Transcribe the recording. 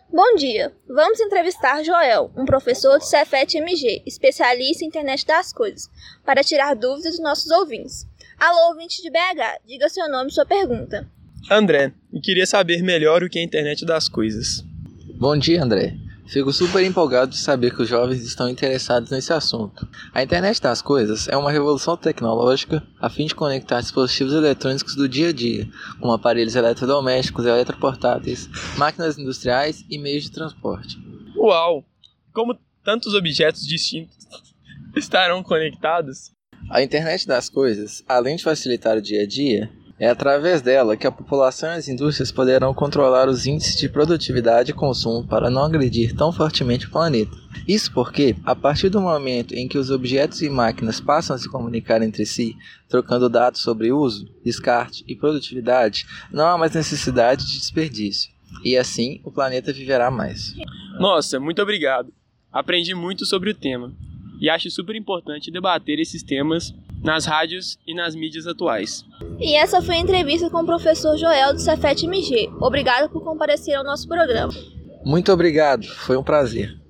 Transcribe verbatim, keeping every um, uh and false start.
Bom dia! Vamos entrevistar Joel, um professor do Cefet M G, especialista em internet das coisas, para tirar dúvidas dos nossos ouvintes. Alô, ouvinte de B H, diga seu nome e sua pergunta. André, eu queria saber melhor o que é a internet das coisas. Bom dia, André. Fico super empolgado de saber que os jovens estão interessados nesse assunto. A internet das coisas é uma revolução tecnológica a fim de conectar dispositivos eletrônicos do dia a dia, como aparelhos eletrodomésticos, eletroportáteis, máquinas industriais e meios de transporte. Uau! Como tantos objetos distintos estarão conectados? A internet das coisas, além de facilitar o dia a dia, é através dela que a população e as indústrias poderão controlar os índices de produtividade e consumo para não agredir tão fortemente o planeta. Isso porque, a partir do momento em que os objetos e máquinas passam a se comunicar entre si, trocando dados sobre uso, descarte e produtividade, não há mais necessidade de desperdício. E assim, o planeta viverá mais. Nossa, muito obrigado. Aprendi muito sobre o tema. E acho super importante debater esses temas nas rádios e nas mídias atuais. E essa foi a entrevista com o professor Joel do Cefet M G. Obrigado por comparecer ao nosso programa. Muito obrigado, foi um prazer.